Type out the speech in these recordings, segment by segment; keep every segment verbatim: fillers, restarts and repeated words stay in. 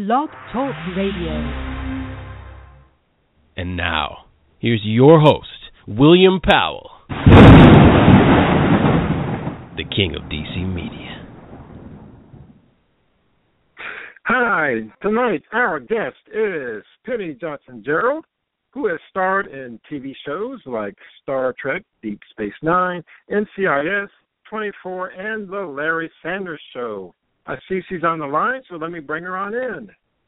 Blog Talk Radio. And now, here's your host, William Powell, the king of D C Media. Hi, tonight our guest is Penny Johnson-Gerald, who has starred in T V shows like Star Trek, Deep Space Nine, N C I S, twenty-four, and The Larry Sanders Show. I see she's on the line, so let me bring her on in.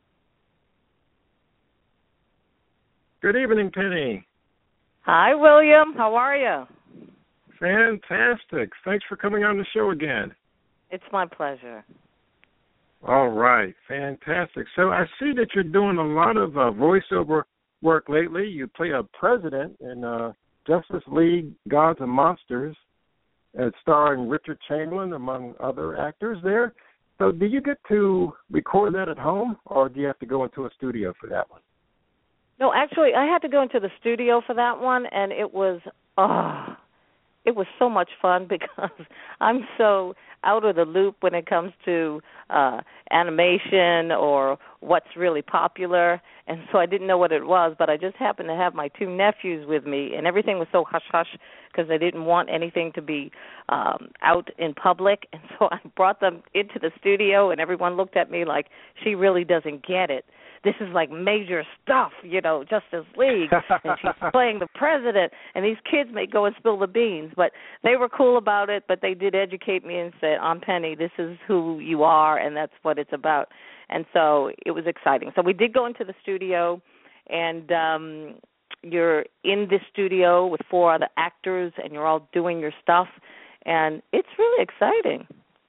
Good evening, Penny. Hi, William. How are you? Fantastic. Thanks for coming on the show again. It's my pleasure. All right. Fantastic. So I see that you're doing a lot of uh, voiceover work lately. You play a president in uh, Justice League Gods and Monsters, and starring Richard Chamberlain, among other actors there. So do you get to record that at home, or do you have to go into a studio for that one? No, actually, I had to go into the studio for that one, and it was, oh, it was so much fun because I'm so out of the loop when it comes to uh, animation or what's really popular, and so I didn't know what it was, but I just happened to have my two nephews with me, and everything was so hush-hush because I didn't want anything to be um, out in public, and so I brought them into the studio, and everyone looked at me like, she really doesn't get it. This is like major stuff, you know, Justice League, and she's playing the president, and these kids may go and spill the beans, but they were cool about it, but they did educate me and said, I'm Penny, this is who you are, and that's what it's about, and so it was exciting. So we did go into the studio, and um, you're in the studio with four other actors, and you're all doing your stuff, and it's really exciting.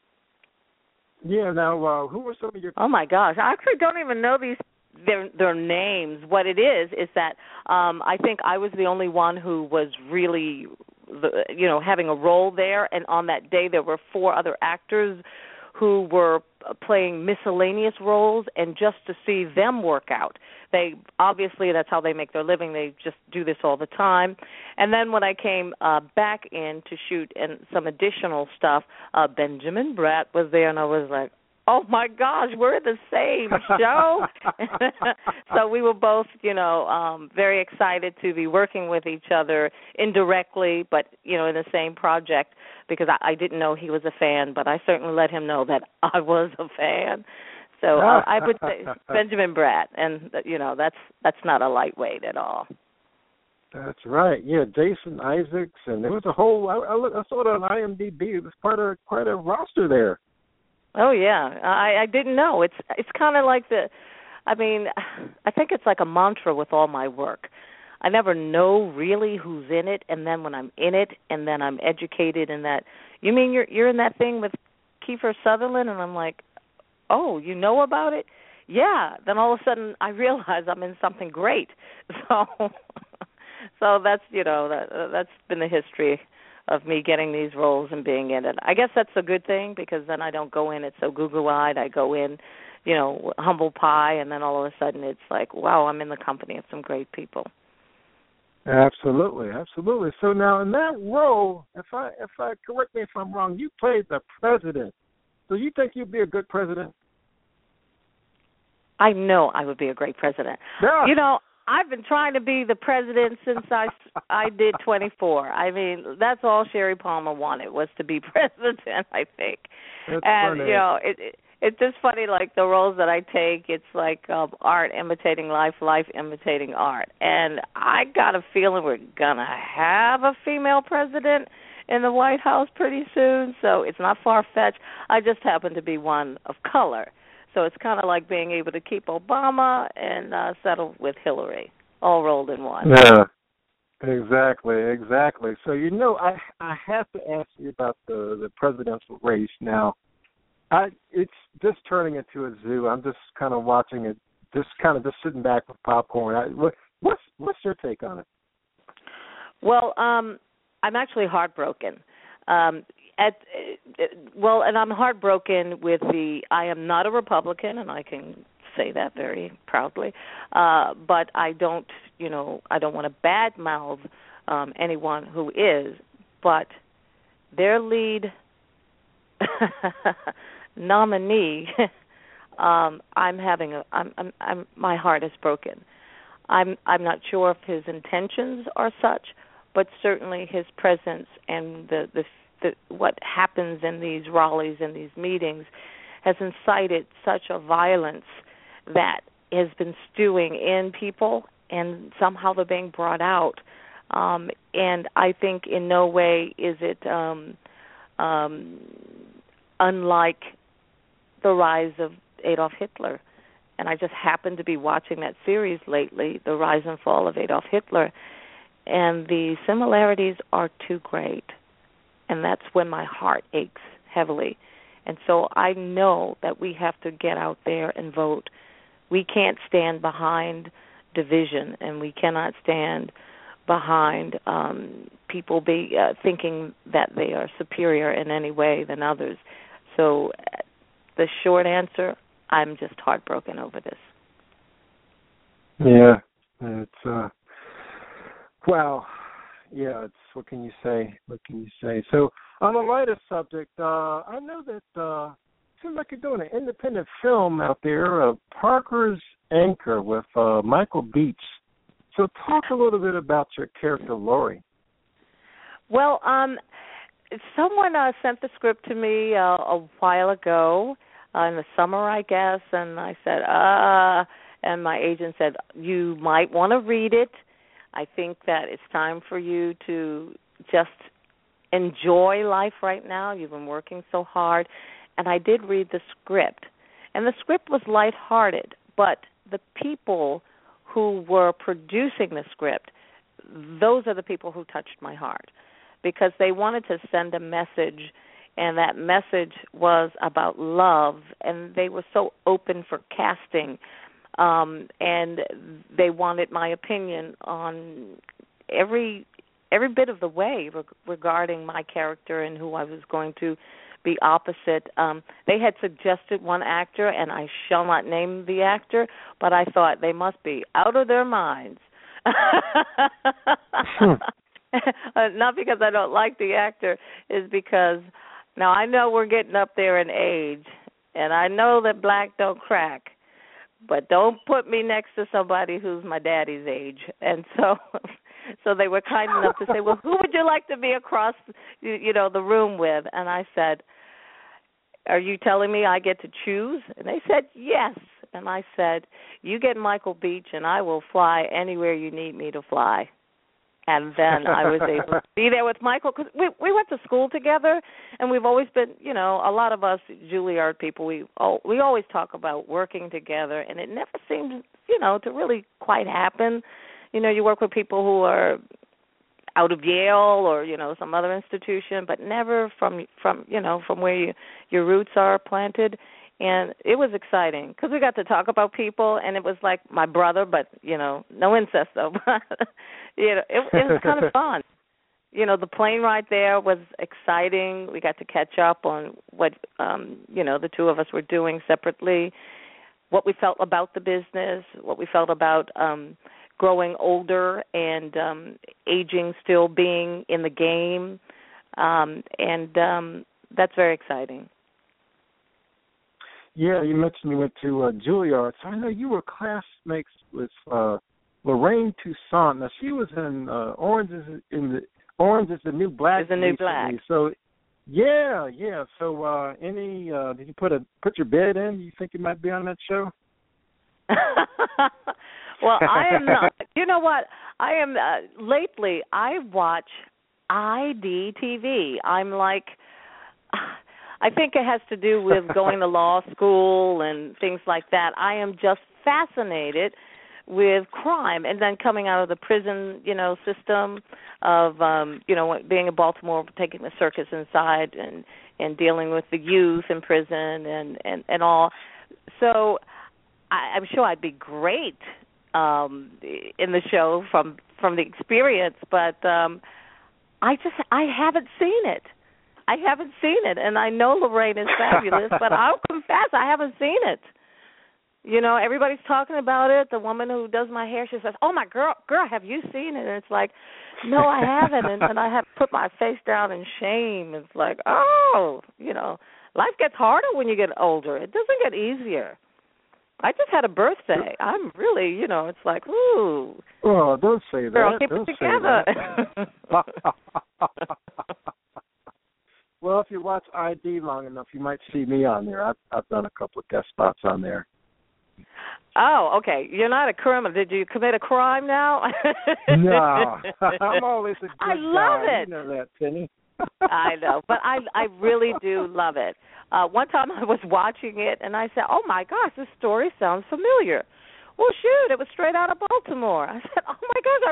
Yeah, now, uh, who were some of your... Oh, my gosh, I actually don't even know these Their their names. What it is is that um, I think I was the only one who was really, the, you know, having a role there. And on that day, there were four other actors who were playing miscellaneous roles. And just to see them work out, they obviously that's how they make their living. They just do this all the time. And then when I came uh, back in to shoot and some additional stuff, uh, Benjamin Bratt was there, and I was like, oh, my gosh, we're in the same show. So we were both, you know, um, very excited to be working with each other indirectly, but, you know, in the same project because I, I didn't know he was a fan, but I certainly let him know that I was a fan. So uh, I would say Benjamin Bratt, and, you know, that's that's not a lightweight at all. That's right. Yeah, Jason Isaacs, and there was a whole, I, I, look, I saw it on IMDb. It was quite a, quite a roster there. Oh yeah, I, I didn't know. It's it's kind of like the, I mean, I think it's like a mantra with all my work. I never know really who's in it, and then when I'm in it, and then I'm educated in that. You mean you're you're in that thing with Kiefer Sutherland, and I'm like, oh, you know about it? Yeah. Then all of a sudden I realize I'm in something great. So, so that's you know that that's been the history of me getting these roles and being in it. I guess that's a good thing because then I don't go in it so Google-eyed. I go in, you know, humble pie, and then all of a sudden it's like, wow, I'm in the company of some great people. Absolutely, absolutely. So now in that role, if I, if I correct me if I'm wrong, you played the president. So you think you'd be a good president? I know I would be a great president. Yeah. You know, I've been trying to be the president since I, I did twenty-four. I mean, that's all Sherry Palmer wanted was to be president, I think. That's and, funny. you know, it, it, it's just funny, like the roles that I take, it's like um, art imitating life, life imitating art. And I got a feeling we're going to have a female president in the White House pretty soon, so it's not far-fetched. I just happen to be one of color. So it's kind of like being able to keep Obama and uh, settle with Hillary, all rolled in one. Yeah, exactly, exactly. So, you know, I I have to ask you about the, the presidential race now. I It's just turning into a zoo. I'm just kind of watching it, just kind of just sitting back with popcorn. I, what, what's, what's your take on it? Well, um, I'm actually heartbroken. Um At well, and I'm heartbroken with the. I am not a Republican, and I can say that very proudly. Uh, but I don't, you know, I don't want to badmouth um, anyone who is. But their lead nominee um, I'm having a, I'm, I'm, I'm, my heart is broken. I'm, I'm not sure if his intentions are such, but certainly his presence and the, the, the what happens in these rallies and these meetings has incited such a violence that has been stewing in people, and somehow they're being brought out. Um, and I think in no way is it um, um, unlike the rise of Adolf Hitler. And I just happened to be watching that series lately, The Rise and Fall of Adolf Hitler, and the similarities are too great. And that's when my heart aches heavily. And so I know that we have to get out there and vote. We can't stand behind division, and we cannot stand behind um, people be, uh, thinking that they are superior in any way than others. So uh, the short answer, I'm just heartbroken over this. Yeah, it's, uh, well, yeah, it's, what can you say? What can you say? So on a lighter subject, uh, I know that uh, it seems like you're doing an independent film out there, uh, Parker's Anchor with uh, Michael Beach. So talk a little bit about your character, Lori. Well, um, someone uh, sent the script to me uh, a while ago, uh, in the summer, I guess, and I said, uh, and my agent said, you might want to read it. I think that it's time for you to just enjoy life right now. You've been working so hard. And I did read the script. And the script was lighthearted, but the people who were producing the script, those are the people who touched my heart, because they wanted to send a message, and that message was about love, and they were so open for casting, um, and they wanted my opinion on every every bit of the way reg- regarding my character and who I was going to be opposite. Um, they had suggested one actor, and I shall not name the actor, but I thought they must be out of their minds. hmm. uh, not because I don't like the actor, is because now I know we're getting up there in age, and I know that black don't crack, but don't put me next to somebody who's my daddy's age. And so so they were kind enough to say, well, who would you like to be across, you, you know, the room with? And I said, are you telling me I get to choose? And they said, yes. And I said, you get Michael Beach, and I will fly anywhere you need me to fly. And then I was able to be there with Michael, because we we went to school together, and we've always been, you know, a lot of us Juilliard people, we oh, we always talk about working together, and it never seemed, you know, to really quite happen. You know, you work with people who are out of Yale or, you know, some other institution, but never from, from you know, from where you, your roots are planted. And it was exciting because we got to talk about people, and it was like my brother, but, you know, no incest, though. you know, it, it was kind of fun. You know, the plane ride there was exciting. We got to catch up on what, um, you know, the two of us were doing separately, what we felt about the business, what we felt about um, growing older and um, aging, still being in the game. Um, and um, that's very exciting. Yeah, you mentioned you went to uh, Juilliard. So I know you were classmates with uh, Lorraine Toussaint. Now she was in uh, Orange is in the Orange is the New Black. Is the New Black. So yeah, yeah. So uh, any uh, did you put a put your bid in? You think you might be on that show? Well, I am not. You know what? I am uh, lately. I watch I D T V. I'm like. I think it has to do with going to law school and things like that. I am just fascinated with crime, and then coming out of the prison, you know, system of, um, you know, being in Baltimore, taking the circus inside and, and dealing with the youth in prison and, and, and all. So I, I'm sure I'd be great um, in the show from from the experience, but um, I just I haven't seen it. I haven't seen it, and I know Lorraine is fabulous, but I'll confess I haven't seen it. You know, everybody's talking about it. The woman who does my hair, she says, "Oh my girl, girl, have you seen it?" And it's like, no, I haven't, and, and I have put my face down in shame. It's like, oh, you know, life gets harder when you get older. It doesn't get easier. I just had a birthday. I'm really, you know, it's like, ooh. Oh, don't say that. Girl, keep don't it together. Well, if you watch I D long enough, you might see me on there. I've, I've done a couple of guest spots on there. Oh, okay. You're not a criminal. Did you commit a crime now? No. I'm always a good I love guy. it. You know that, Penny. I know, but I I really do love it. Uh, one time I was watching it, and I said, oh, my gosh, this story sounds familiar. Well, shoot, it was straight out of Baltimore. I said, oh, my gosh,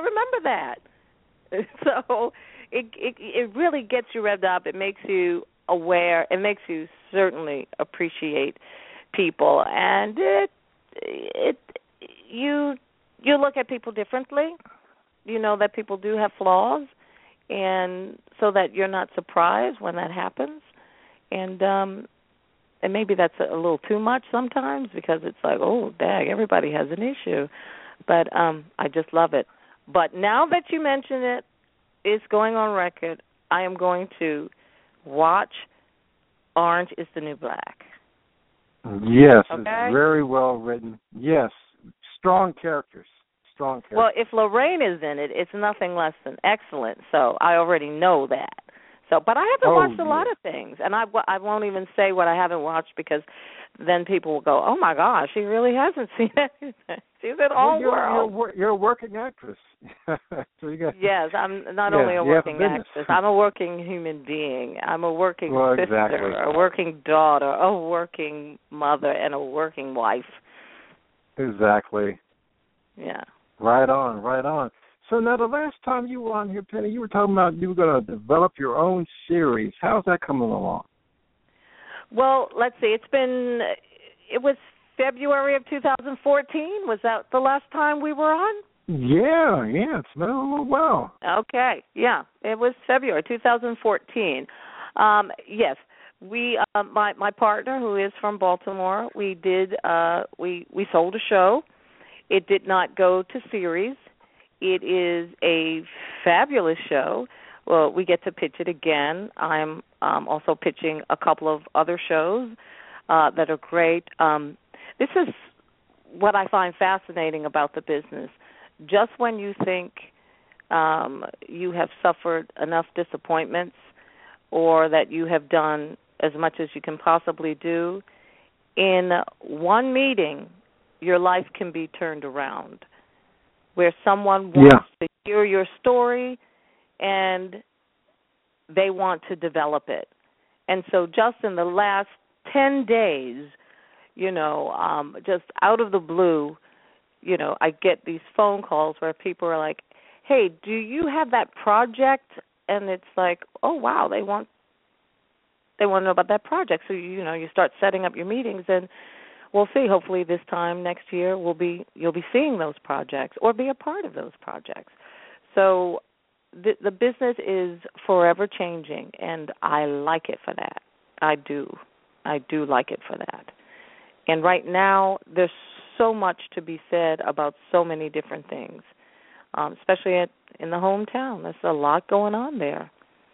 I remember that. So it, it it really gets you revved up. It makes you aware. It makes you certainly appreciate people, and it it you you look at people differently. You know that people do have flaws, and so that you're not surprised when that happens. And um, and maybe that's a, a little too much sometimes because it's like, oh, dang, everybody has an issue. But um, I just love it. But now that you mention it, it's going on record. I am going to watch Orange is the New Black. Yes, okay? It's very well written. Yes, strong characters. Strong characters. Well, if Lorraine is in it, it's nothing less than excellent. So I already know that. So, but I haven't oh, watched a yeah. lot of things, and I, I won't even say what I haven't watched because then people will go, "Oh my gosh, she really hasn't seen anything. She's in all well, you're, world." You're, you're a working actress. So you got, yes, I'm not yeah, only a working a actress. I'm a working human being. I'm a working well, sister, exactly. a working daughter, a working mother, and a working wife. Exactly. Yeah. Right on, right on. So now the last time you were on here, Penny, you were talking about you were going to develop your own series. How's that coming along? Well, let's see. It's been, it was February of two thousand fourteen. Was that the last time we were on? Yeah, yeah. It's been a little while. Okay. Yeah, it was February two thousand fourteen. Um, yes. We, uh, my my partner, who is from Baltimore, we did, uh, we, we sold a show. It did not go to series. It is a fabulous show. Well, we get to pitch it again. I'm um, also pitching a couple of other shows uh, that are great. Um, this is what I find fascinating about the business. Just when you think um, you have suffered enough disappointments or that you have done as much as you can possibly do, in one meeting, your life can be turned around, where someone wants yeah. to hear your story and they want to develop it. And so just in the last ten days, you know, um, just out of the blue, you know, I get these phone calls where people are like, hey, do you have that project? And it's like, oh, wow, they want they want to know about that project. So, you know, you start setting up your meetings, and we'll see. Hopefully this time next year we'll be you'll be seeing those projects or be a part of those projects. So the the business is forever changing, and I like it for that. I do. I do like it for that. And right now there's so much to be said about so many different things, um, especially at, in the hometown. There's a lot going on there.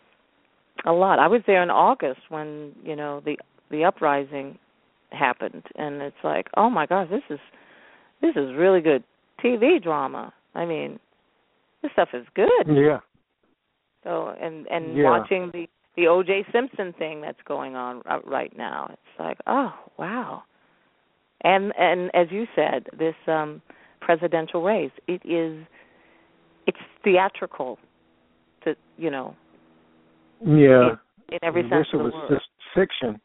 A lot. I was there in August when, you know, the the uprising happened, and it's like, oh my gosh, this is this is really good T V drama. I mean, this stuff is good. Yeah. So and and yeah. watching the the O J Simpson thing that's going on right now, it's like, oh wow. And and as you said, this um, presidential race, it is it's theatrical, to you know. Yeah. In, in every I sense wish of the it was word. just fiction.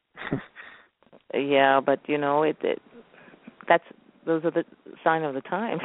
Yeah, but you know, it, it that's those are the sign of the times.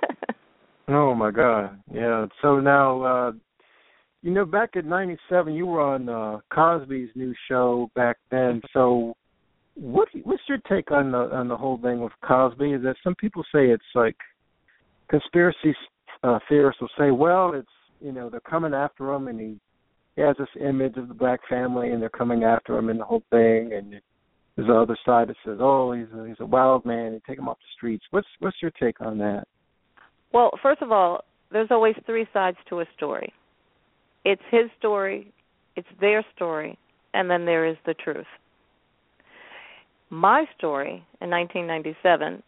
Oh my God. Yeah. So now, uh, you know, back in ninety-seven, you were on uh, Cosby's new show back then. So, what what's your take on the on the whole thing with Cosby? Is that some people say it's like conspiracy uh, theorists will say, well, it's you know they're coming after him, and he, he has this image of the black family, and they're coming after him, and the whole thing, and there's the other side that says, oh, he's a, he's a wild man, and take him off the streets. What's what's your take on that? Well, first of all, there's always three sides to a story. It's his story, it's their story, and then there is the truth. My story in nineteen ninety-seven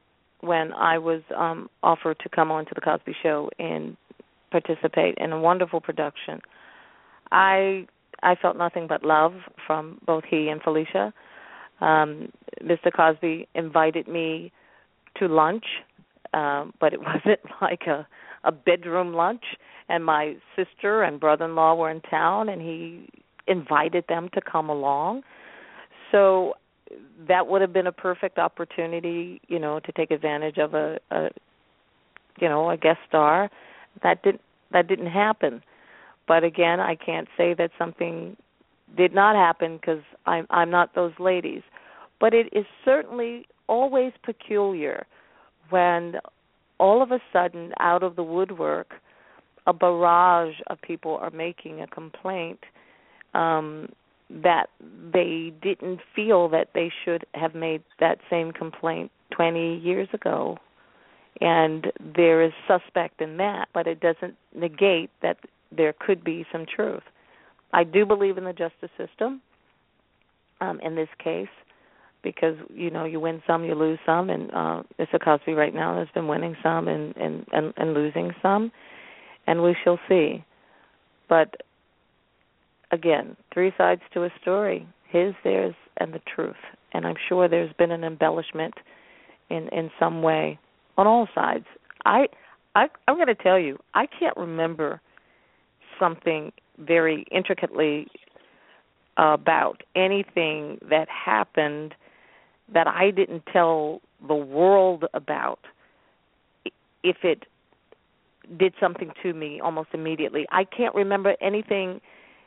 when I was um, offered to come on to the Cosby Show and participate in a wonderful production, I I felt nothing but love from both he and Felicia. Um, Mister Cosby invited me to lunch, um, but it wasn't like a, a bedroom lunch. And my sister and brother-in-law were in town, and he invited them to come along. So that would have been a perfect opportunity, you know, to take advantage of a, a you know, a guest star. That didn't that didn't happen. But again, I can't say that something did not happen because I'm I'm not those ladies. But it is certainly always peculiar when all of a sudden, out of the woodwork, a barrage of people are making a complaint um, that they didn't feel that they should have made that same complaint twenty years ago. And there is suspect in that, but it doesn't negate that there could be some truth. I do believe in the justice system um, in this case because, you know, you win some, you lose some, and uh, Mister Cosby right now has been winning some and, and, and, and losing some, and we shall see. But, again, three sides to a story, his, theirs, and the truth. And I'm sure there's been an embellishment in, in some way on all sides. I, I, I'm going to tell you, I can't remember something very intricately about anything that happened that I didn't tell the world about if it did something to me almost immediately. I can't remember anything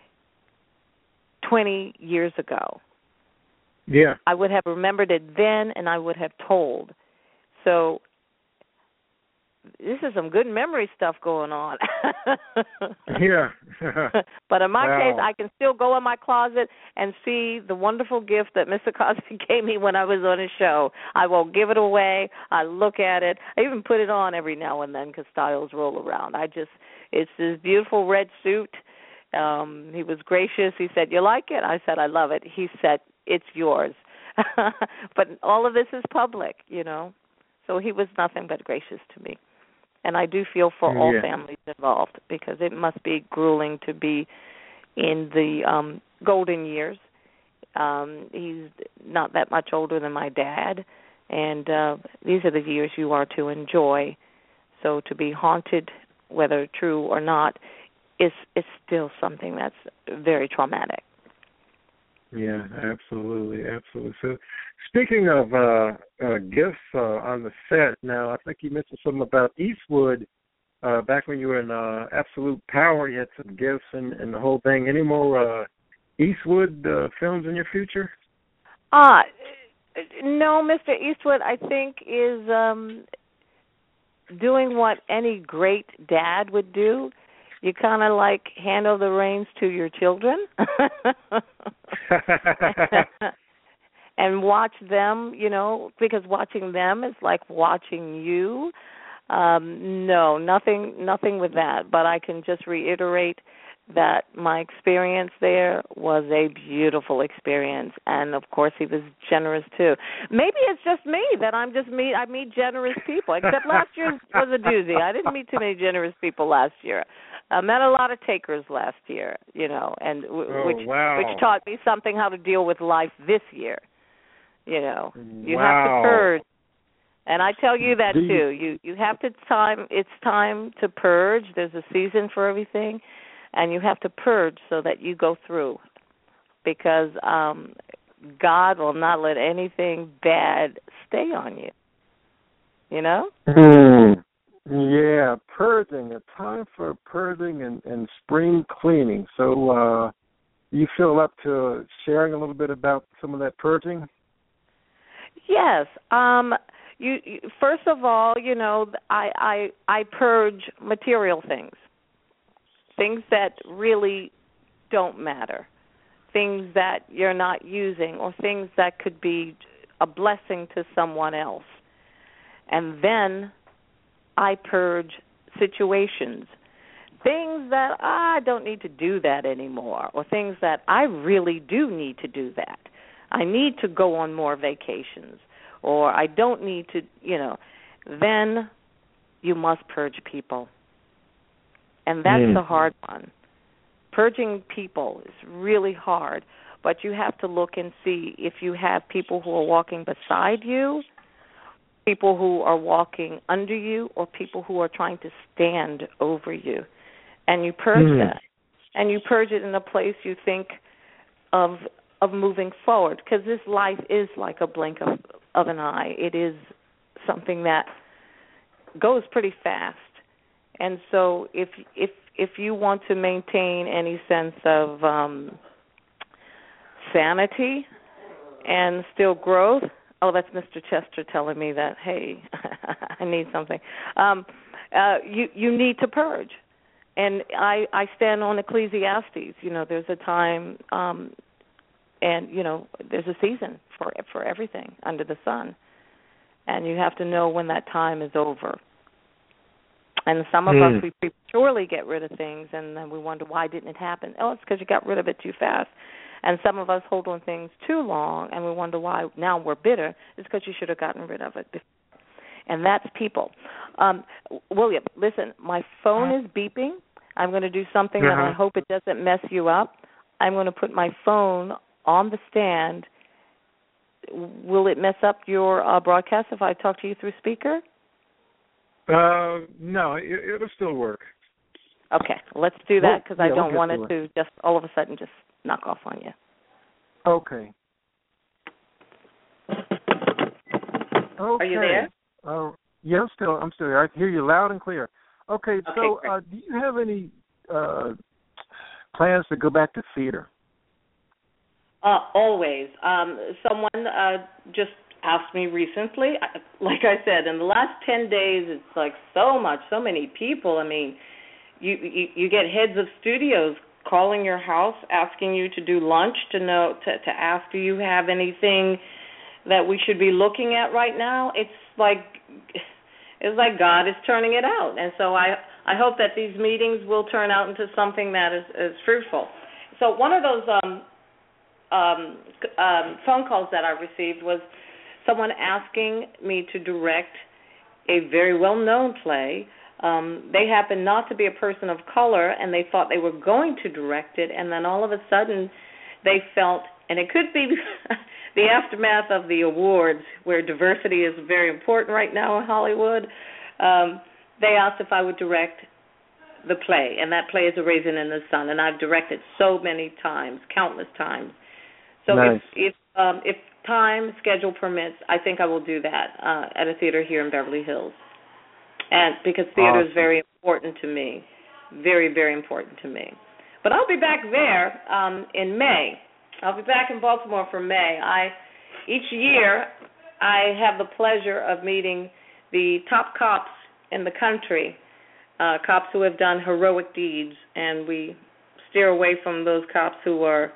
twenty years ago. Yeah. I would have remembered it then, and I would have told. So this is some good memory stuff going on. Yeah. But in my wow. case, I can still go in my closet and see the wonderful gift that Mister Cosby gave me when I was on his show. I won't give it away. I look at it. I even put it on every now and then because styles roll around. I just, it's this beautiful red suit. Um, he was gracious. He said, "You like it?" I said, "I love it." He said, "It's yours." But all of this is public, you know. So he was nothing but gracious to me. And I do feel for all yeah. families involved because it must be grueling to be in the um, golden years. Um, he's not that much older than my dad, and uh, these are the years you are to enjoy. So to be haunted, whether true or not, is is still something that's very traumatic. Yeah, absolutely, absolutely. So, speaking of uh, uh, gifts uh, on the set, now I think you mentioned something about Eastwood uh, back when you were in uh, Absolute Power. You had some gifts and, and the whole thing. Any more uh, Eastwood uh, films in your future? Uh, no, Mister Eastwood, I think, is um, doing what any great dad would do. You kind of like handle the reins to your children and watch them, you know, because watching them is like watching you. Um, no, nothing, nothing with that. But I can just reiterate that my experience there was a beautiful experience, and of course he was generous too. Maybe it's just me that I'm just meet I meet generous people. Except last year was a doozy. I didn't meet too many generous people last year. I met a lot of takers last year, you know, and w- oh, which wow. which taught me something how to deal with life this year. You know, you wow. have to purge. And I tell you that Do you, too. You you have to time. It's time to purge. There's a season for everything, and you have to purge so that you go through. Because um, God will not let anything bad stay on you. You know. Mm, yeah, purging. A time for purging and, and spring cleaning. So, uh, you feel up to sharing a little bit about some of that purging? Yes. Um. You, you first of all, you know, I, I I purge material things, things that really don't matter, things that you're not using, or things that could be a blessing to someone else. And then I purge situations, things that I don't need to do that anymore, or things that I really do need to do that. I need to go on more vacations. Or I don't need to, you know, then you must purge people. And that's mm. the hard one. Purging people is really hard, but you have to look and see if you have people who are walking beside you, people who are walking under you, or people who are trying to stand over you. And you purge mm. that. And you purge it in a place you think of of moving forward, because this life is like a blink of, of an eye. It is something that goes pretty fast. And so if if if you want to maintain any sense of um, sanity and still growth, oh, that's Mister Chester telling me that, hey, I need something. Um, uh, you you need to purge. And I, I stand on Ecclesiastes. You know, there's a time, um, and, you know, there's a season for for everything under the sun. And you have to know when that time is over. And some of mm. us, we prematurely get rid of things, and then we wonder, why didn't it happen? Oh, it's because you got rid of it too fast. And some of us hold on things too long, and we wonder why now we're bitter. It's because you should have gotten rid of it before. And that's people. Um, William, listen, my phone is beeping. I'm going to do something uh-huh. that I hope it doesn't mess you up. I'm going to put my phone on the stand. Will it mess up your uh, broadcast if I talk to you through speaker? Uh, no, it, it'll still work. Okay, let's do that, because well, yeah, I don't we'll want it to just all of a sudden just knock off on you. Okay. Okay. Are you there? Uh, yeah, I'm still, I'm still here. I hear you loud and clear. Okay, okay so uh, do you have any uh, plans to go back to theater? Uh, always. Um, someone uh, just asked me recently. Like I said, in the last ten days, it's like so much, so many people. I mean, you you, you get heads of studios calling your house, asking you to do lunch, to know to, to ask, do you have anything that we should be looking at right now? It's like it's like God is turning it out, and so I I hope that these meetings will turn out into something that is, is fruitful. So one of those um, um, um, phone calls that I received was someone asking me to direct a very well-known play. Um, they happened not to be a person of color, and they thought they were going to direct it, and then all of a sudden they felt, and it could be the aftermath of the awards, where diversity is very important right now in Hollywood. Um, they asked if I would direct the play, and that play is A Raisin in the Sun, and I've directed so many times, countless times. So nice. if if, um, if time, schedule permits, I think I will do that uh, at a theater here in Beverly Hills. And because theater awesome. is very important to me, very, very important to me. But I'll be back there um, in May. I'll be back in Baltimore for May. I each year I have the pleasure of meeting the top cops in the country, uh, cops who have done heroic deeds, and we steer away from those cops who are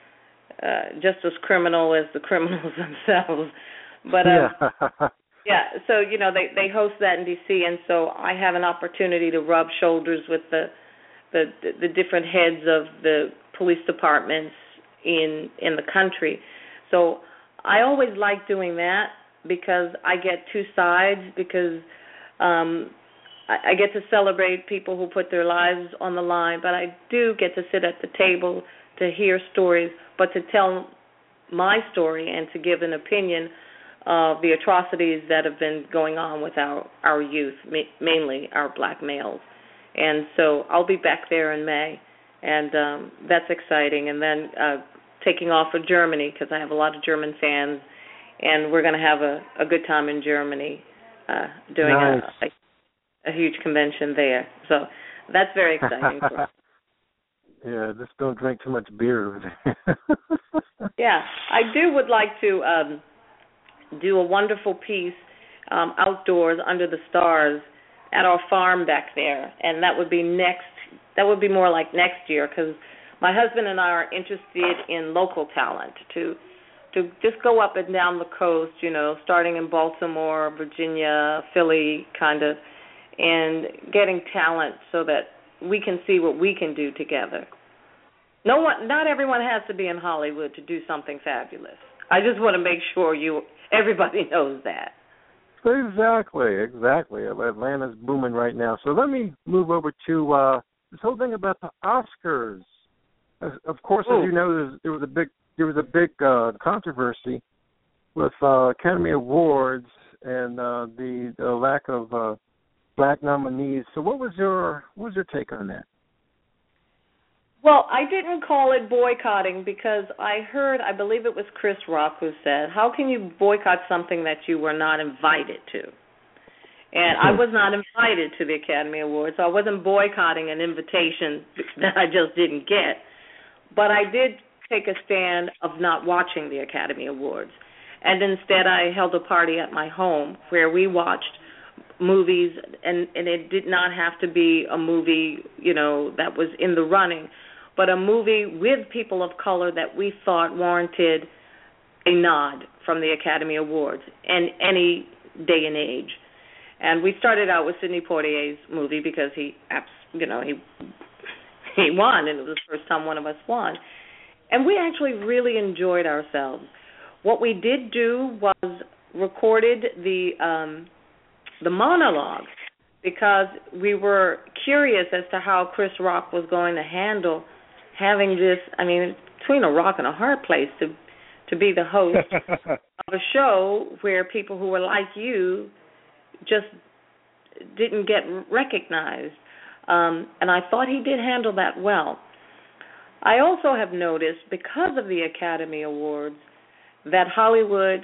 uh, just as criminal as the criminals themselves. But um, yeah. Yeah, so, you know, they, they host that in D C, and so I have an opportunity to rub shoulders with the, the the different heads of the police departments in in the country. So I always like doing that because I get two sides, because um, I, I get to celebrate people who put their lives on the line, but I do get to sit at the table to hear stories, but to tell my story and to give an opinion of the atrocities that have been going on with our, our youth, ma- mainly our black males. And so I'll be back there in May, and um, that's exciting. And then uh, taking off for Germany, because I have a lot of German fans, and we're going to have a, a good time in Germany uh, doing nice. a, a, a huge convention there. So that's very exciting for us. Yeah, just don't drink too much beer. Yeah, I do would like to um, do a wonderful piece um, outdoors under the stars at our farm back there, and that would be next. That would be more like next year, because my husband and I are interested in local talent to to just go up and down the coast, you know, starting in Baltimore, Virginia, Philly, kind of, and getting talent so that we can see what we can do together. No one, not everyone has to be in Hollywood to do something fabulous. I just want to make sure you, everybody knows that. Exactly, exactly. Atlanta's booming right now. So let me move over to uh, this whole thing about the Oscars. As, of course, Ooh. as you know, there was a big there was a big uh, controversy with uh, Academy Awards and uh, the, the lack of uh, black nominees. So what was your what was your take on that? Well, I didn't call it boycotting because I heard, I believe it was Chris Rock who said, how can you boycott something that you were not invited to? And I was not invited to the Academy Awards, so I wasn't boycotting an invitation that I just didn't get. But I did take a stand of not watching the Academy Awards. And instead I held a party at my home where we watched movies, and, and it did not have to be a movie, you know, that was in the running, but a movie with people of color that we thought warranted a nod from the Academy Awards in any day and age. And we started out with Sidney Poitier's movie because he, you know, he he won, and it was the first time one of us won. And we actually really enjoyed ourselves. What we did do was recorded the um, the monologue because we were curious as to how Chris Rock was going to handle having this, I mean, between a rock and a hard place to to be the host of a show where people who were like you just didn't get recognized. Um, and I thought he did handle that well. I also have noticed, because of the Academy Awards, that Hollywood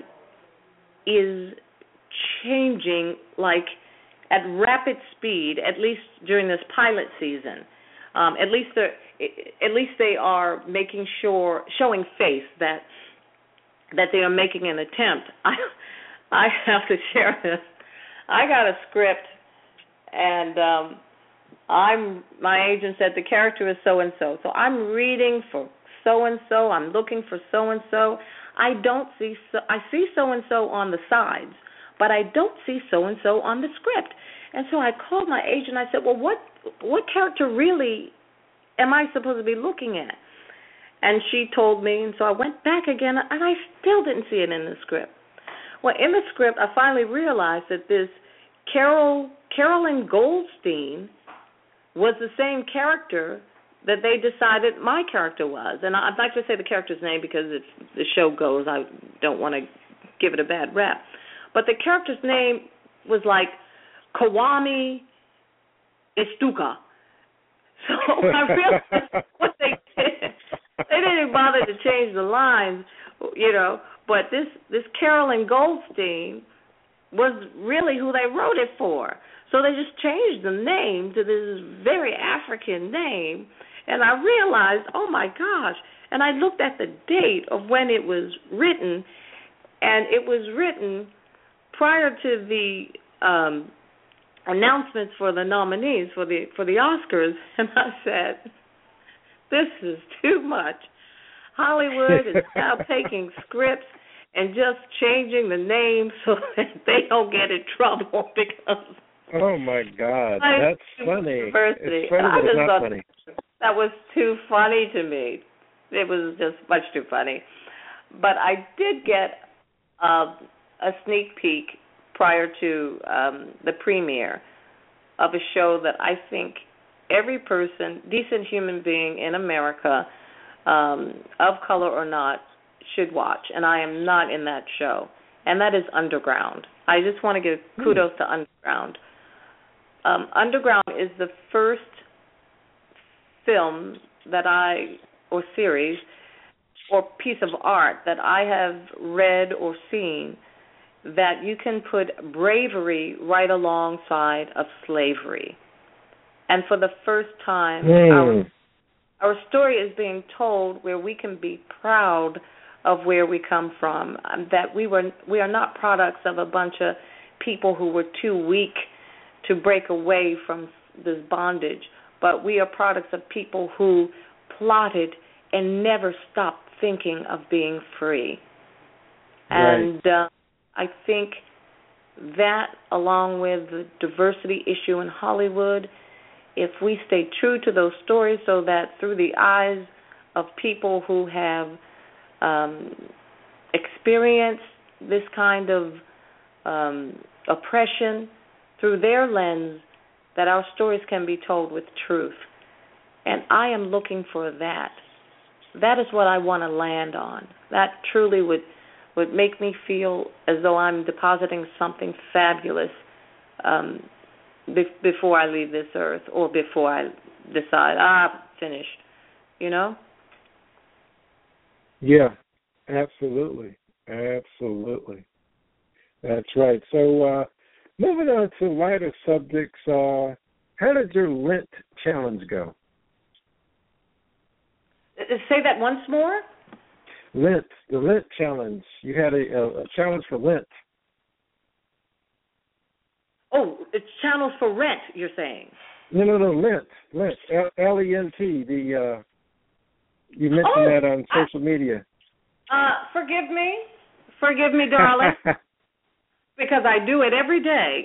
is changing like at rapid speed, at least during this pilot season. Um, at least they're, at least they are making sure, showing face that that they are making an attempt. I I have to share this. I got a script, and um, I'm my agent said the character is so and so. So I'm reading for so and so. I'm looking for so and so. I don't see so. I see so and so on the sides, but I don't see so and so on the script. And so I called my agent. I said, "Well, what what character really am I supposed to be looking at?" And she told me, and so I went back again, and I still didn't see it in the script. Well, in the script, I finally realized that this Carol Carolyn Goldstein was the same character that they decided my character was. And I'd like to say the character's name because if the show goes, I don't want to give it a bad rap. But the character's name was like Kwame Istuka. So I realized what they did. They didn't bother to change the lines, you know, but this, this Carolyn Goldstein was really who they wrote it for. So they just changed the name to this very African name, and I realized, oh, my gosh. And I looked at the date of when it was written, and it was written prior to the um, announcements for the nominees for the for the Oscars, and I said, this is too much. Hollywood is now taking scripts and just changing the name so that they don't get in trouble because... Oh, my God. That's funny. It's funny, but it's not funny. That was too funny to me. It was just much too funny. But I did get uh, a sneak peek prior to um, the premiere of a show that I think every person, decent human being in America, um, of color or not, should watch. And I am not in that show. And that is Underground. I just want to give kudos mm. to Underground. Um, Underground is the first film that I, or series, or piece of art that I have read or seen that you can put bravery right alongside of slavery. And for the first time, mm. our, our story is being told where we can be proud of where we come from, um, that we were we are not products of a bunch of people who were too weak to break away from this bondage, but we are products of people who plotted and never stopped thinking of being free. Right. And uh, I think that, along with the diversity issue in Hollywood, if we stay true to those stories so that through the eyes of people who have um, experienced this kind of um, oppression, through their lens, that our stories can be told with truth. And I am looking for that. That is what I want to land on. That truly would would make me feel as though I'm depositing something fabulous um, be- before I leave this earth, or before I decide, ah, finished, you know? Yeah, absolutely. Absolutely. That's right. So uh, moving on to lighter subjects, uh, how did your Lent challenge go? Say that once more? Lent, the Lent challenge. You had a, a, a challenge for Lent. Oh, it's channels for rent, you're saying? No, no, no, Lent. Lent. L E N T. The, uh, you mentioned oh, that on social media. Uh, forgive me. Forgive me, darling. Because I do it every day.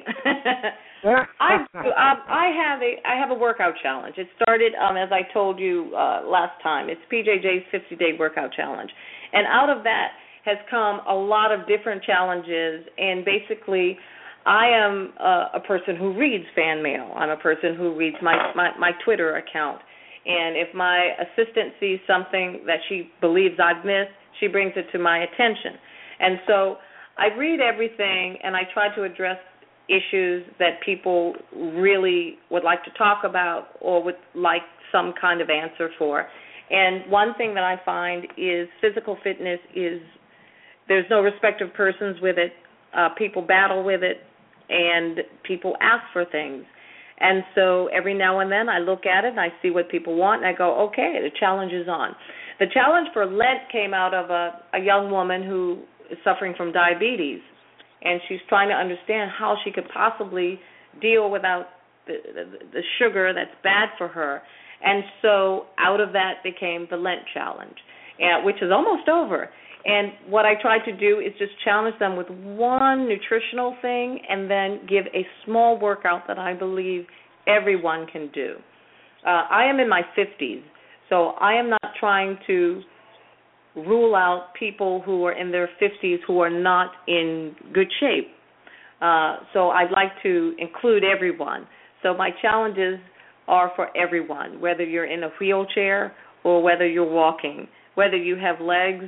I um, I have a I have a workout challenge. It started um, as I told you uh, last time. It's P J J's fifty-day workout challenge, and out of that has come a lot of different challenges. And basically, I am uh, a person who reads fan mail. I'm a person who reads my, my my Twitter account. And if my assistant sees something that she believes I've missed, she brings it to my attention. And so I read everything, and I try to address issues that people really would like to talk about or would like some kind of answer for. And one thing that I find is physical fitness is, there's no respect of persons with it. Uh, people battle with it, and people ask for things. And so every now and then I look at it and I see what people want, and I go, okay, the challenge is on. The challenge for Lent came out of a, a young woman who is suffering from diabetes, and she's trying to understand how she could possibly deal without the, the, the sugar that's bad for her. And so out of that became the Lent challenge, and, which is almost over. And what I try to do is just challenge them with one nutritional thing and then give a small workout that I believe everyone can do. Uh, I am in my fifties, so I am not trying to rule out people who are in their fifties who are not in good shape. Uh, so I'd like to include everyone. So my challenges are for everyone, whether you're in a wheelchair or whether you're walking, whether you have legs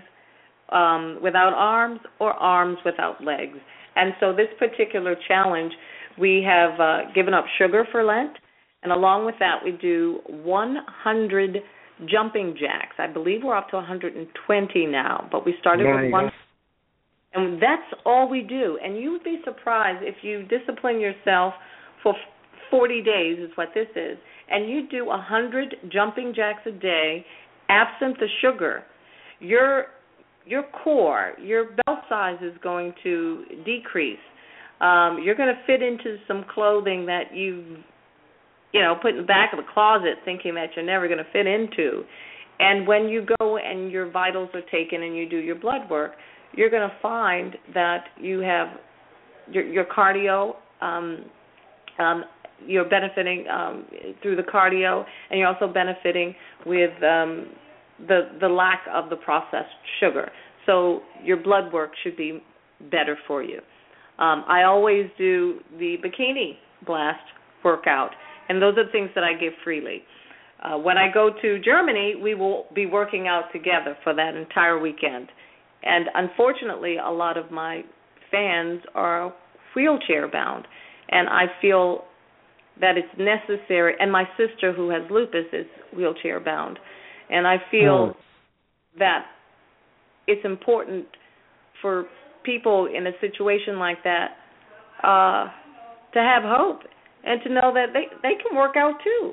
um, without arms or arms without legs. And so this particular challenge, we have uh, given up sugar for Lent, and along with that we do one hundred jumping jacks. I believe we're up to one hundred twenty now, but we started nice. with one. And that's all we do. And you would be surprised if you discipline yourself for forty days, is what this is, and you do one hundred jumping jacks a day, absent the sugar, your your core, your belt size is going to decrease. Um, you're going to fit into some clothing that you've, you know, put in the back of the closet thinking that you're never going to fit into. And when you go and your vitals are taken and you do your blood work, you're going to find that you have your, your cardio, um, um, you're benefiting um, through the cardio, and you're also benefiting with um, the the lack of the processed sugar. So your blood work should be better for you. Um, I always do the bikini blast workout, and those are the things that I give freely. Uh, when I go to Germany, we will be working out together for that entire weekend. And unfortunately, a lot of my fans are wheelchair bound, and I feel that it's necessary. And my sister, who has lupus, is wheelchair bound, and I feel oh. that it's important for people in a situation like that uh, to have hope and to know that they, they can work out too.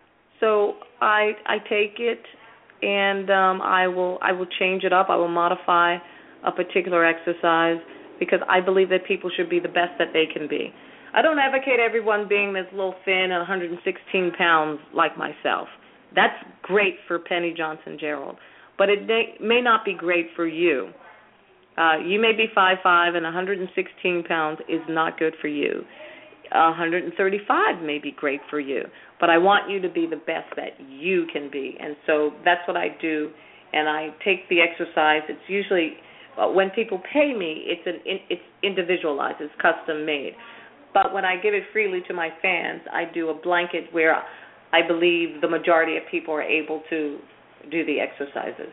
So I I take it, and um, I will I will change it up. I will modify a particular exercise because I believe that people should be the best that they can be. I don't advocate everyone being this little thin and one hundred sixteen pounds like myself. That's great for Penny Johnson-Gerald, but it may, may not be great for you. Uh, you may be five foot five and one hundred sixteen pounds is not good for you. one hundred thirty-five may be great for you, but I want you to be the best that you can be. And so that's what I do, and I take the exercise. It's usually uh, when people pay me, it's an it's individualized, it's custom made. But when I give it freely to my fans, I do a blanket where I believe the majority of people are able to do the exercises.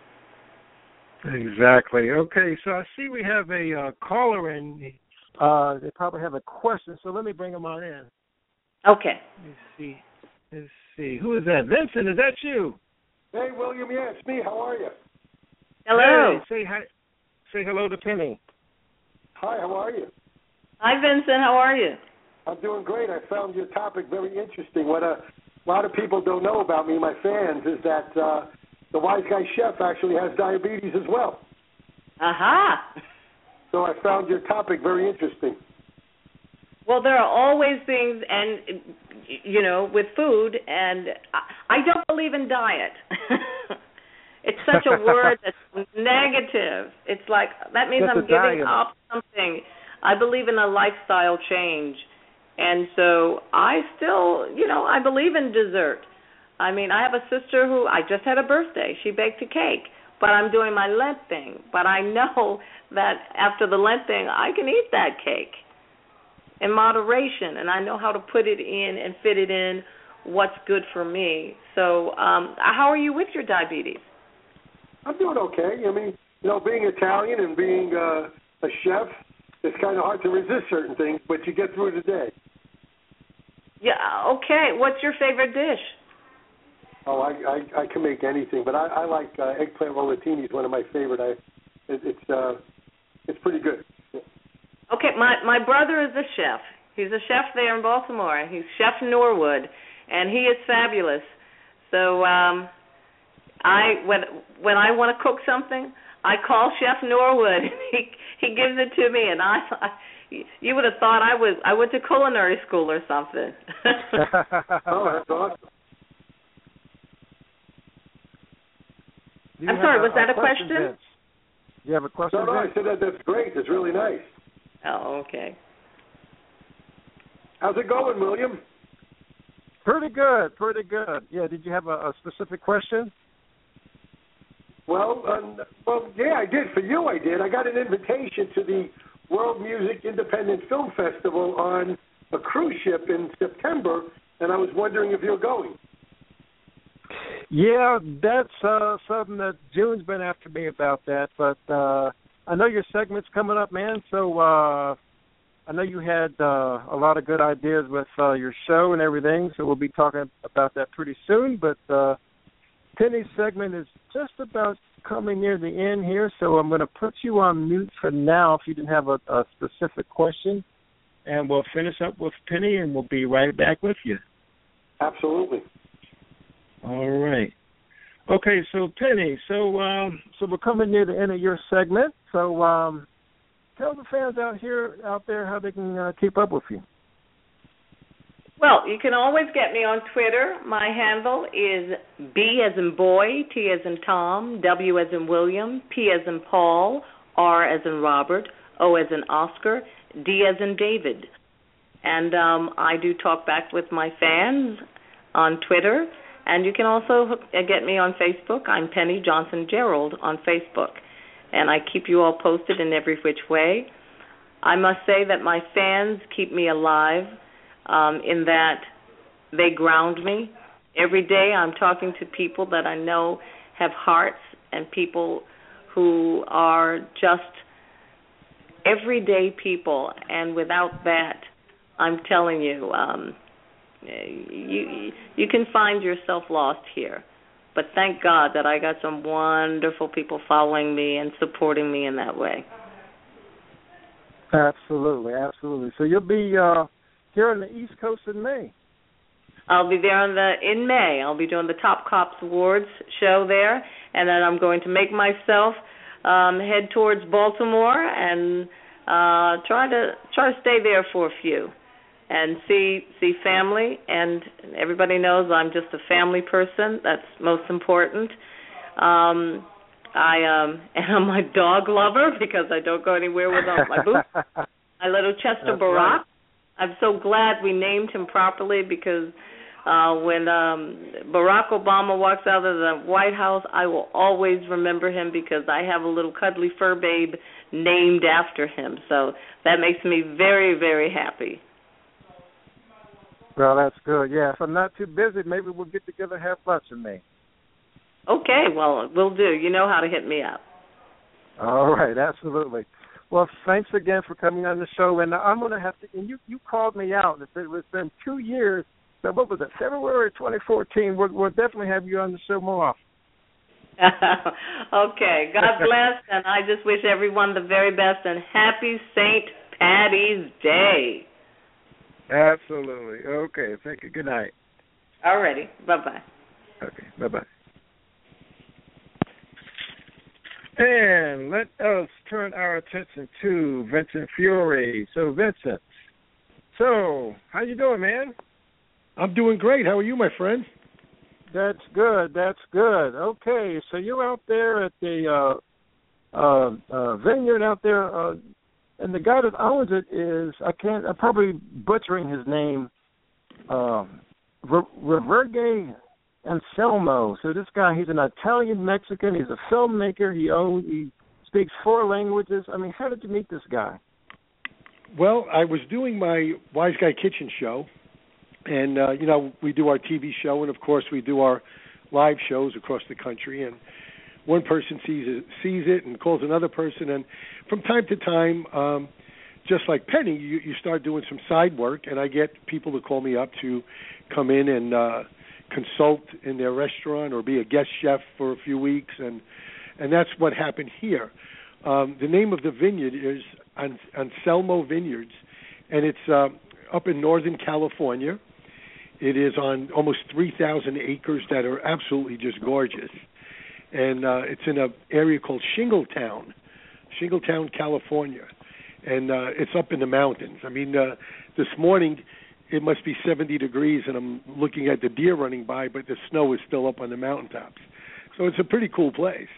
Exactly. Okay, so I see we have a uh, caller in. Uh, they probably have a question, so let me bring them on in. Okay. Let's see. Let's see. Who is that? Vincent, is that you? Hey, William, yeah, it's me. How are you? Hello. Hey, say hi. Say hello to Penny. Hi, how are you? Hi, Vincent. How are you? I'm doing great. I found your topic very interesting. What a lot of people don't know about me, my fans, is that uh, the Wise Guy Chef actually has diabetes as well. Aha. So I found your topic very interesting. Well, there are always things, and, you know, with food, and I, I don't believe in diet. It's such a word that's negative. It's like, that means That's I'm giving diet. up something. I believe in a lifestyle change. And so I still, you know, I believe in dessert. I mean, I have a sister who, I just had a birthday. She baked a cake, but I'm doing my Lent thing. But I know that after the Lent thing, I can eat that cake in moderation, and I know how to put it in and fit it in what's good for me. So um, how are you with your diabetes? I'm doing okay. I mean, you know, being Italian and being uh, a chef, it's kind of hard to resist certain things, but you get through the day. Yeah, okay. What's your favorite dish? Oh, I I, I can make anything, but I, I like uh, eggplant rollatini is one of my favorite. I it, it's uh, it's pretty good. Okay, my my brother is a chef. He's a chef there in Baltimore. He's Chef Norwood, and he is fabulous. So um, I when when I want to cook something, I call Chef Norwood, and he he gives it to me, and I, I you would have thought I was I went to culinary school or something. Oh, that's awesome. You I'm sorry, a, was that a, a question? question? Vince? You have a question? No, no, I Vince? said that that's great. It's really nice. Oh, okay. How's it going, William? Pretty good, pretty good. Yeah, did you have a, a specific question? Well, um, well, yeah, I did. For you, I did. I got an invitation to the World Music Independent Film Festival on a cruise ship in September, and I was wondering if you're going. Yeah, that's uh, something that June's been after me about that, but uh, I know your segment's coming up, man, so uh, I know you had uh, a lot of good ideas with uh, your show and everything, so we'll be talking about that pretty soon, but uh, Penny's segment is just about coming near the end here, so I'm going to put you on mute for now if you didn't have a, a specific question, and we'll finish up with Penny, and we'll be right back with you. Absolutely. All right. Okay, so Penny, so um, so we're coming near the end of your segment. So um, tell the fans out here, out there, how they can uh, keep up with you. Well, you can always get me on Twitter. My handle is B as in boy, T as in Tom, W as in William, P as in Paul, R as in Robert, O as in Oscar, D as in David. And um, I do talk back with my fans on Twitter. And you can also get me on Facebook. I'm Penny Johnson Gerald on Facebook. And I keep you all posted in every which way. I must say that my fans keep me alive um, in that they ground me. Every day I'm talking to people that I know have hearts and people who are just everyday people. And without that, I'm telling you, um, You you can find yourself lost here, but thank God that I got some wonderful people following me and supporting me in that way. Absolutely, absolutely. So you'll be uh, here on the East Coast in May. I'll be there on the in May. I'll be doing the Top Cops Awards show there, and then I'm going to make myself um, head towards Baltimore and uh, try to try to stay there for a few. And see see family, and everybody knows I'm just a family person. That's most important. Um, I um, and I'm a dog lover because I don't go anywhere without my boots. My little Chester That's Barack. Right. I'm so glad we named him properly because Uh, when um, Barack Obama walks out of the White House, I will always remember him because I have a little cuddly fur babe named after him. So that makes me very, very happy. Well, that's good. Yeah, if I'm not too busy, maybe we'll get together and have lunch with me. Okay, well, we'll do. You know how to hit me up. All right, absolutely. Well, thanks again for coming on the show. And I'm going to have to, and you, you called me out. It's been two years. So what was it, February twenty fourteen? We'll, we'll definitely have you on the show more often. Okay. God bless, and I just wish everyone the very best, and happy Saint Patty's Day. Absolutely. Okay. Thank you. Good night. All righty. Bye-bye. Okay. Bye-bye. And let us turn our attention to Vincent Fiore. So, Vincent, so how you doing, man? I'm doing great. How are you, my friend? That's good. That's good. Okay, so you're out there at the uh, uh, uh, vineyard out there, uh, and the guy that owns it is, I can't, I'm probably butchering his name, um, Reverge Anselmo. So this guy, he's an Italian-Mexican. He's a filmmaker. He owns, he speaks four languages. I mean, how did you meet this guy? Well, I was doing my Wise Guy Kitchen show. And, uh, you know, we do our T V show, and, of course, we do our live shows across the country. And one person sees it, sees it and calls another person. And from time to time, um, just like Penny, you, you start doing some side work, and I get people to call me up to come in and uh, consult in their restaurant or be a guest chef for a few weeks. And, and that's what happened here. Um, the name of the vineyard is Anselmo Vineyards, and it's uh, up in Northern California. It is on almost three thousand acres that are absolutely just gorgeous. And uh, it's in an area called Shingletown, Shingletown, California. And uh, it's up in the mountains. I mean, uh, this morning it must be seventy degrees, and I'm looking at the deer running by, but the snow is still up on the mountaintops. So it's a pretty cool place.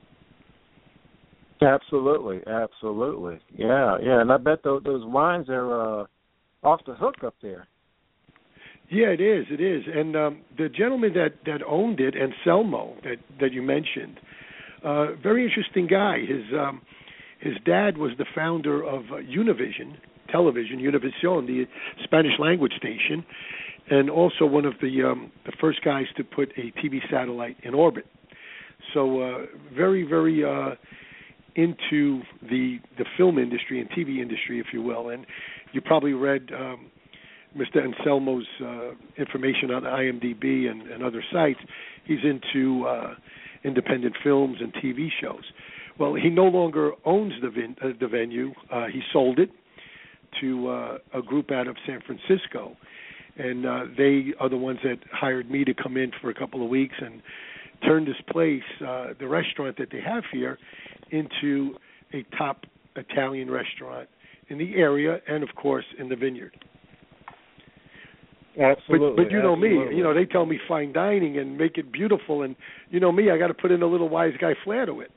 Absolutely, absolutely. Yeah, yeah. And I bet those, those wines are uh, off the hook up there. Yeah, it is. It is. And um, the gentleman that, that owned it, Anselmo, that, that you mentioned, uh, very interesting guy. His um, his dad was the founder of uh, Univision Television, Univision, the Spanish language station, and also one of the um, the first guys to put a T V satellite in orbit. So uh, very, very uh, into the the film industry and T V industry, if you will. And you probably read Um, Mister Anselmo's uh, information on I M D B and, and other sites. He's into uh, independent films and T V shows. Well, he no longer owns the, vin- uh, the venue. Uh, he sold it to uh, a group out of San Francisco, and uh, they are the ones that hired me to come in for a couple of weeks and turn this place, uh, the restaurant that they have here, into a top Italian restaurant in the area and, of course, in the vineyard. Absolutely. But, but you know absolutely. me, you know, they tell me fine dining and make it beautiful, and you know me, I got to put in a little wise guy flair to it.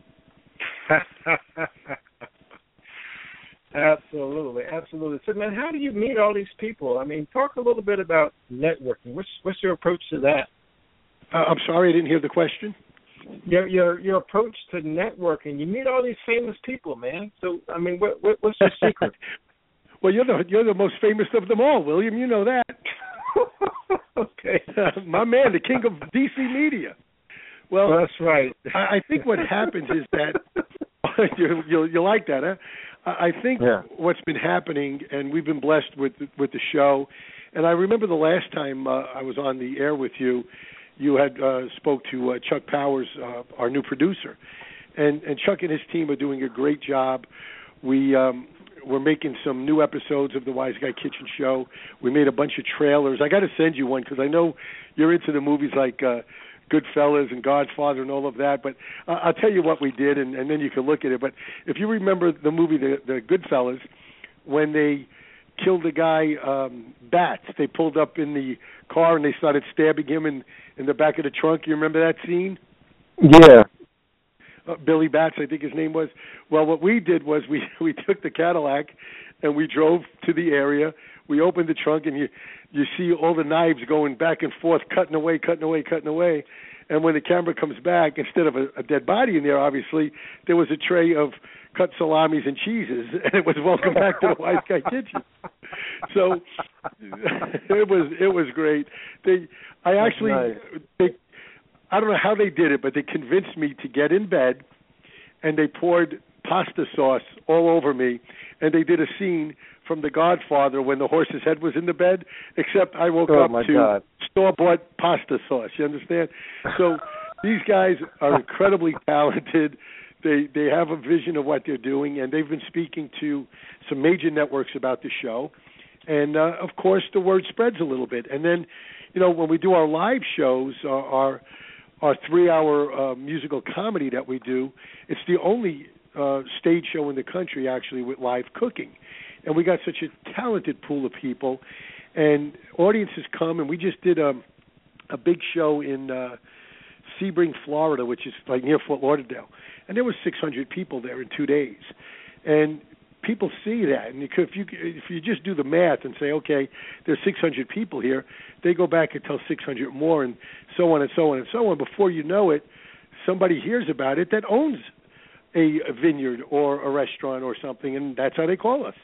Absolutely, absolutely. So, man, how do you meet all these people? I mean, talk a little bit about networking. What's what's your approach to that? Uh, I'm sorry, I didn't hear the question. Your your your approach to networking. You meet all these famous people, man. So, I mean, what, what what's your secret? Well, you're the you're the most famous of them all, William. You know that. Okay, my man, the king of D C media. Well, well that's right. I, I think what happens is that you you you like that, huh? I think yeah. what's been happening, and we've been blessed with with the show. And I remember the last time uh, I was on the air with you, you had uh, spoke to uh, Chuck Powers, uh, our new producer, and and Chuck and his team are doing a great job. We um, we're making some new episodes of the Wise Guy Kitchen Show. We made a bunch of trailers. I got to send you one because I know you're into the movies like uh, Goodfellas and Godfather and all of that. But uh, I'll tell you what we did, and, and then you can look at it. But if you remember the movie The, the Goodfellas, when they killed the guy um, Bats, they pulled up in the car and they started stabbing him in, in the back of the trunk. You remember that scene? Yeah. Uh, Billy Bats, I think his name was. Well, what we did was we, we took the Cadillac and we drove to the area. we open the trunk, and you you see all the knives going back and forth, cutting away, cutting away, cutting away. And when the camera comes back, instead of a, a dead body in there, obviously, there was a tray of cut salamis and cheeses, and it was welcome back to the Wise Guy Kitchen. So it was it was great. They, I actually, nice. they, I don't know how they did it, but they convinced me to get in bed, and they poured pasta sauce all over me, and they did a scene from The Godfather when the horse's head was in the bed, except I woke oh up to God. store-bought pasta sauce. You understand? So these guys are incredibly talented. They they have a vision of what they're doing, and they've been speaking to some major networks about the show. And, uh, of course, the word spreads a little bit. And then, you know, when we do our live shows, uh, our our three-hour uh, musical comedy that we do, it's the only uh, stage show in the country, actually, with live cooking. And we got such a talented pool of people, and audiences come, and we just did a, a big show in uh, Sebring, Florida, which is like near Fort Lauderdale. And there was six hundred people there in two days. And people see that, and if you if you just do the math and say, okay, there's six hundred people here, they go back and tell six hundred more, and so on and so on and so on. Before you know it, somebody hears about it that owns a, a vineyard or a restaurant or something, and that's how they call us.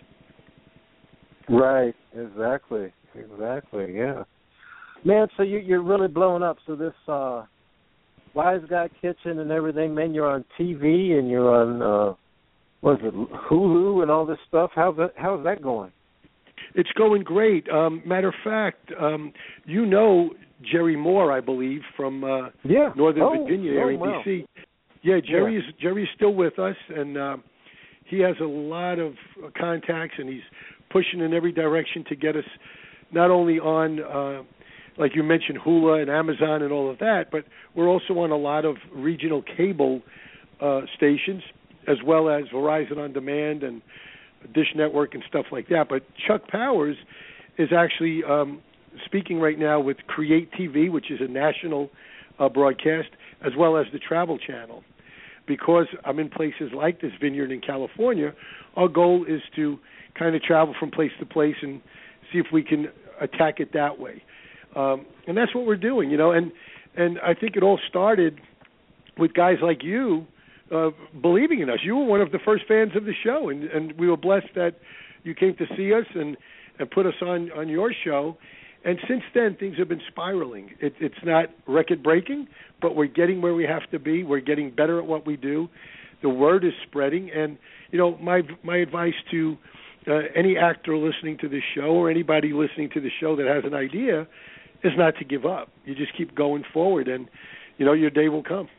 Right, exactly, exactly, yeah. Man, so you, you're really blowing up. So this uh, Wise Guy Kitchen and everything, man, you're on T V and you're on, uh, what is it, Hulu and all this stuff. How's that, how's that going? It's going great. Um, matter of fact, um, you know Jerry Moore, I believe, from uh, yeah. Northern oh, Virginia, oh, there in wow. D C Yeah, Jerry yeah. is Jerry's still with us, and uh, he has a lot of contacts, and he's pushing in every direction to get us not only on, uh, like you mentioned, Hulu and Amazon and all of that, but we're also on a lot of regional cable uh, stations, as well as Verizon On Demand and Dish Network and stuff like that. But Chuck Powers is actually um, speaking right now with Create T V, which is a national uh, broadcast, as well as the Travel Channel. Because I'm in places like this vineyard in California, our goal is to kind of travel from place to place and see if we can attack it that way. Um, and that's what we're doing, you know. And and I think it all started with guys like you uh, believing in us. You were one of the first fans of the show, and, and we were blessed that you came to see us and, and put us on, on your show. And since then, things have been spiraling. It, it's not record-breaking, but we're getting where we have to be. We're getting better at what we do. The word is spreading. And, you know, my my advice to uh, any actor listening to this show or anybody listening to the show that has an idea is not to give up. You just keep going forward, and, you know, your day will come.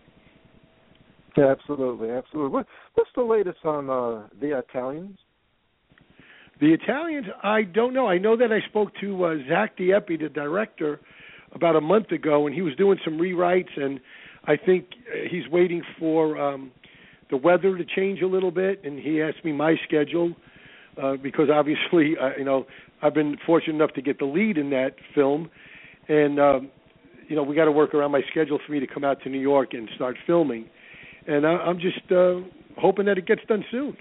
Yeah, absolutely, absolutely. What, what's the latest on uh, The Italians? The Italians, I don't know. I know that I spoke to uh, Zach Dieppe, the director, about a month ago, and he was doing some rewrites, and I think he's waiting for um, the weather to change a little bit, and he asked me my schedule uh, because obviously, uh, you know, I've been fortunate enough to get the lead in that film, and, um, you know, we got to work around my schedule for me to come out to New York and start filming, and I, I'm just uh, hoping that it gets done soon.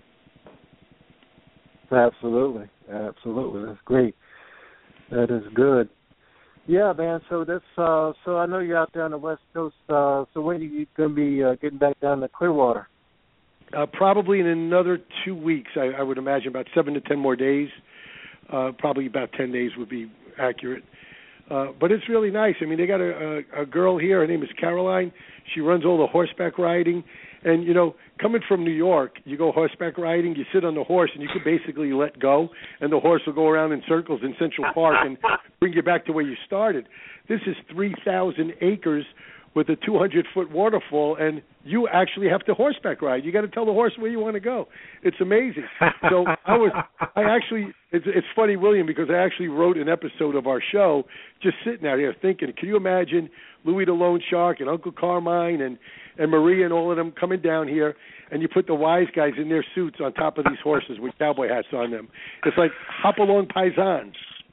Absolutely, absolutely. That's great. That is good. Yeah, man. So that's uh, so I know you're out there on the West Coast. Uh, so when are you going to be uh, getting back down to Clearwater? Uh, probably in another two weeks. I, I would imagine about seven to ten more days. Uh, probably about ten days would be accurate. Uh, but it's really nice. I mean, they got a, a, a girl here. Her name is Caroline. She runs all the horseback riding. And, you know, coming from New York, you go horseback riding, you sit on the horse, and you can basically let go, and the horse will go around in circles in Central Park and bring you back to where you started. This is three thousand acres with a two hundred foot waterfall, and you actually have to horseback ride. You got to tell the horse where you want to go. It's amazing. So I was, I actually, it's, it's funny, William, because I actually wrote an episode of our show just sitting out here thinking, can you imagine Louis the Lone Shark and Uncle Carmine and, and Maria and all of them coming down here, and you put the wise guys in their suits on top of these horses with cowboy hats on them. It's like hop-along paisans.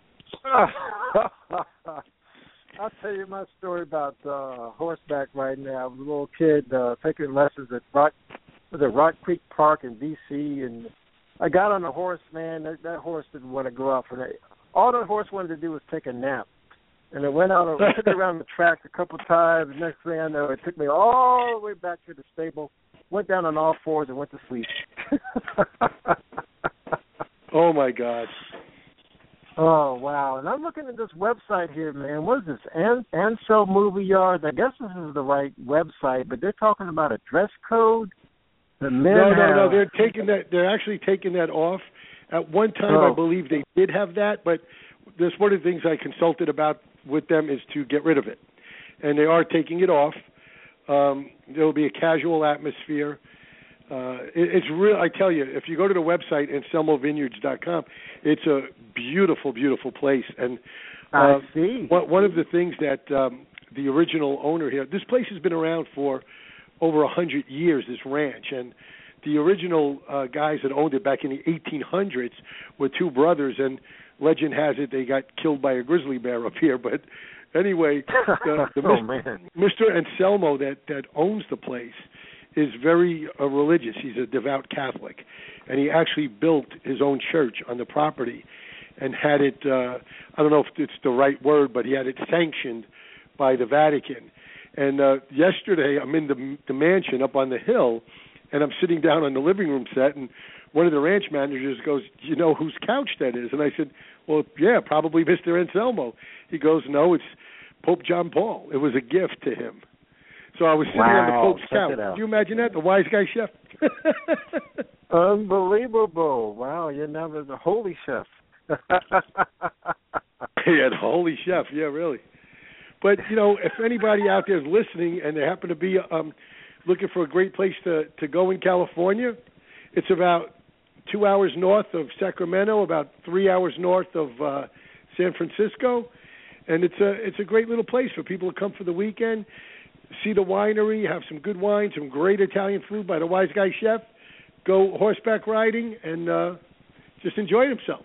I'll tell you my story about uh, horseback riding. I was a little kid uh, taking lessons at Rock, was it Rock Creek Park in D C, and I got on a horse, man. That, that horse didn't want to go out for that all the horse wanted to do was take a nap. And it went out, it took me around the track a couple of times. Next thing I know, it took me all the way back to the stable, went down on all fours and went to sleep. Oh, my God. Oh, wow. And I'm looking at this website here, man. What is this? An- Ansel Movie Yard. I guess this is the right website, but they're talking about a dress code. The men no, no, have... no. They're taking that. They're actually taking that off. At one time, oh. I believe they did have that, but that's one of the things I consulted about with them is to get rid of it. And they are taking it off. Um, there will be a casual atmosphere. Uh, it, it's real. I tell you, if you go to the website, anselmo vineyards dot com, it's a beautiful, beautiful place. And uh, I see. One, one of the things that um, the original owner here, this place has been around for over a hundred years, this ranch, and the original uh, guys that owned it back in the eighteen hundreds were two brothers, and legend has it they got killed by a grizzly bear up here. But anyway, the, the oh, Mister man. Mister Anselmo that, that owns the place is very uh, religious. He's a devout Catholic, and he actually built his own church on the property and had it, uh, I don't know if it's the right word, but he had it sanctioned by the Vatican. And uh, yesterday I'm in the, the mansion up on the hill, and I'm sitting down on the living room set, and one of the ranch managers goes, you know whose couch that is? And I said, well, yeah, probably Mister Anselmo. He goes, no, it's Pope John Paul. It was a gift to him. So I was sitting wow, on the Pope's check couch. it out. Can you imagine that? The wise guy chef. Unbelievable. Wow, you're now the holy chef. Yeah, the holy chef. Yeah, really. But, you know, if anybody out there is listening and they happen to be um, looking for a great place to, to go in California, it's about two hours north of Sacramento, about three hours north of uh, San Francisco. And it's a, it's a great little place for people to come for the weekend, see the winery, have some good wine, some great Italian food by the Wise Guy Chef, go horseback riding, and uh, just enjoy themselves.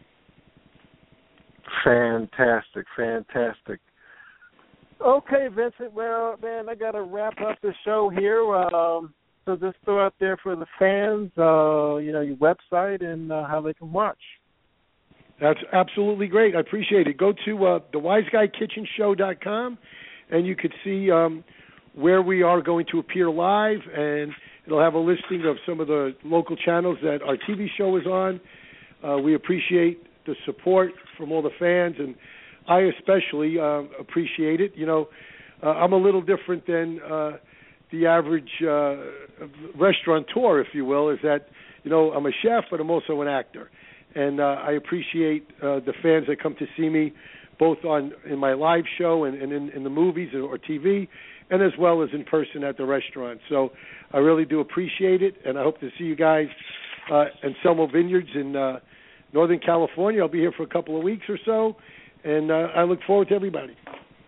Fantastic, fantastic. Okay, Vincent, well, man, I got to wrap up the show here. Um, so just throw out there for the fans, uh, you know, your website and uh, how they can watch. That's absolutely great. I appreciate it. Go to uh, the wise guy kitchen show dot com, and you could see um, where we are going to appear live, and it'll have a listing of some of the local channels that our T V show is on. Uh, we appreciate the support from all the fans, and I especially uh, appreciate it. You know, uh, I'm a little different than uh, the average uh, restaurateur, if you will, is that, you know, I'm a chef, but I'm also an actor. And uh, I appreciate uh, the fans that come to see me, both on in my live show and, and in, in the movies or T V, and as well as in person at the restaurant. So I really do appreciate it, and I hope to see you guys uh, at Anselmo Vineyards in uh, Northern California. I'll be here for a couple of weeks or so, and uh, I look forward to everybody.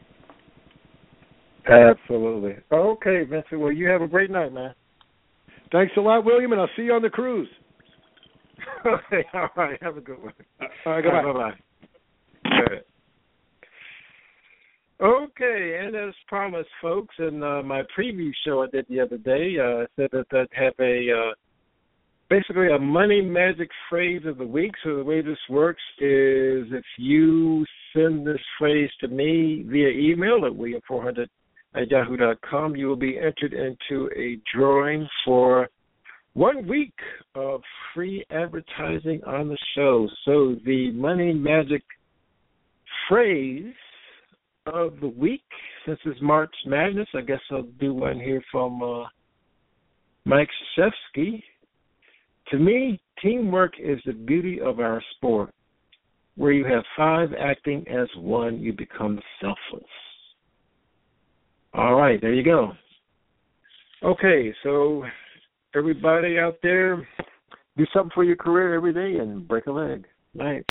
Absolutely. Okay, Vincent. Well, you have a great night, man. Thanks a lot, William, and I'll see you on the cruise. Okay, all right. Have a good one. All right, goodbye. Bye-bye. Good. Okay, and as promised, folks, in uh, my preview show I did the other day, uh, I said that I'd have a uh, basically a money magic phrase of the week. So the way this works is if you send this phrase to me via email at william four hundred at yahoo dot com, you will be entered into a drawing for one week of free advertising on the show. So the money magic phrase of the week, since it's March Madness, I guess I'll do one here from uh, Mike Krzyzewski. To me, teamwork is the beauty of our sport. Where you have five acting as one, you become selfless. All right, there you go. Okay, so everybody out there, do something for your career every day and break a leg. Night.